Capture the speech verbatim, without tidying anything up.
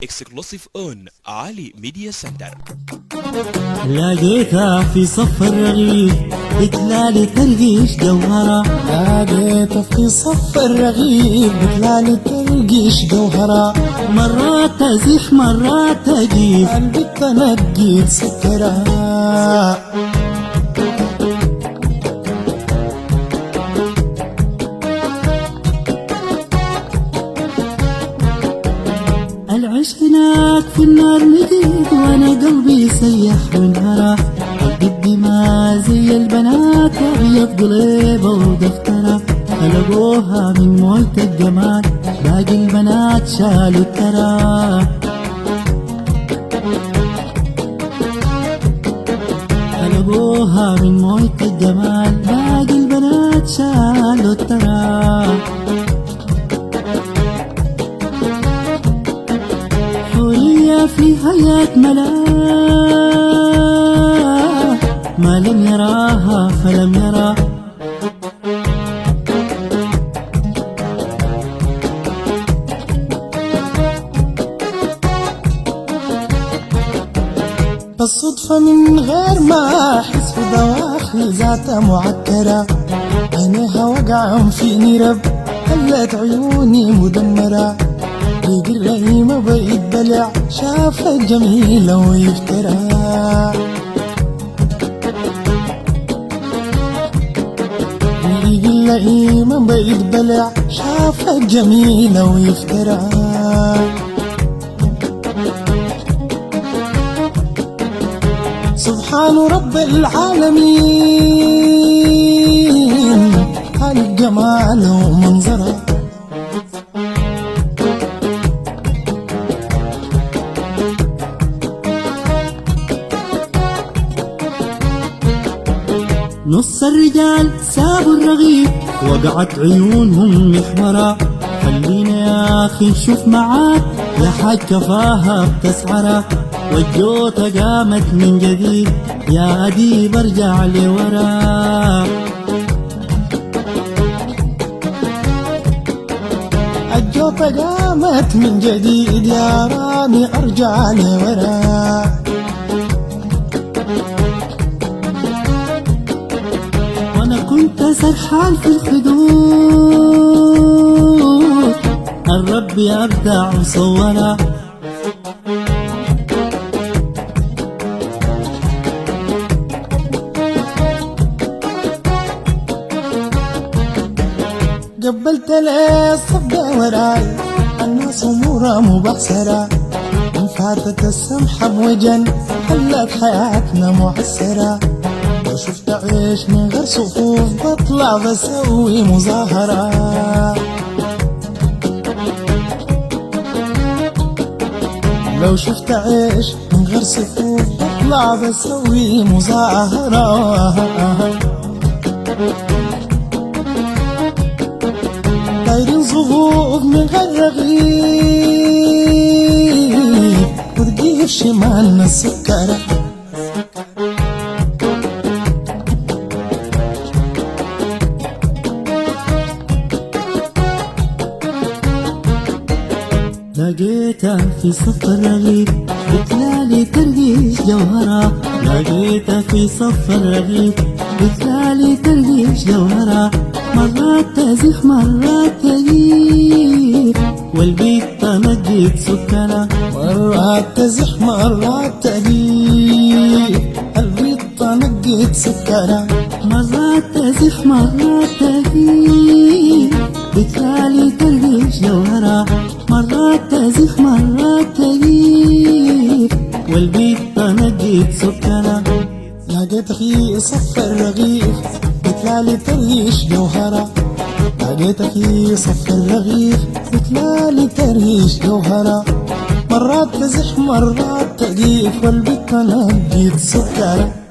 exclusive on علي ميديا سنتر. لقيتها في صف الرغيف بتلالي ترقيش جوهرة، لقيتها في صف الرغيف بتلالي ترقيش جوهرة، مرات تزيح مرات تجيف قلبي تنقيت سكرها. العشق هناك في النار نقيت وانا قلبي سيح وانهرى، قدي ما زي البنات ابيض قليبه ودفتره، خلقوها من موية الجمال باقي البنات شالوا الترى، خلقوها من موية الجمال باقي البنات شالوا الترى. في حياة ملاك ما لم يراها فلم يرى، بالصدفة من غير ما أحس في دواخل ذاتها معكرة، عينيها وقعا فيني رب خلت عيوني مدمرة، بيجي اللئيمة بقيت بلع شافت جميلة ويفترى، بيجي اللئيمة بقيت بلع شافت جميلة ويفترى. سبحان رب العالمين خالق جماله ومنظره، نص الرجال سابوا الرغيف وقعت عيونهم محمرة، خلينا يا أخي نشوف معاك يا حاج كفاها بتسعرة، والجوطة قامت من جديد يا أديب ارجع لورا، الجوطة قامت من جديد يا رامي ارجع لورا. كنت سرحان في الخدود الرب أبدع وصورة، قبلت لي الصف وراي الناس أمورها مبعثرة، من فاتت السمحة بوجن خلت حياتنا معسرة، لو شفت عيش من غير صفوف بطلع بسوي مظاهرة، لو شفت عيش من غير صفوف بطلع بسوي مظاهرة. دايرين صفوف من غير رغيف وتجيب شمالنا السكرة، لقيتها في صف الرغيف بتلالي ترقيش جوهرة، لقيتها في صف الرغيف بتلالي ترقيش جوهرة، مرات تزيح مرات تجيب والبيت تنقيت سكرة، مرات تزيح مرات تجيب البيت تنقيت سكرة، مرات تزيح مرات تجيب بتلالي ترقيش جوهرة، مرات تزيح مرات تجيب والبيت تنقيت سكرة. لقيت في صف الرغيف بتلالي تريش جوهرة، لقيت في صف الرغيف بتلالي تريش جوهرة، مرات تزح مرات تجيف والبيت تنقيت سكرة.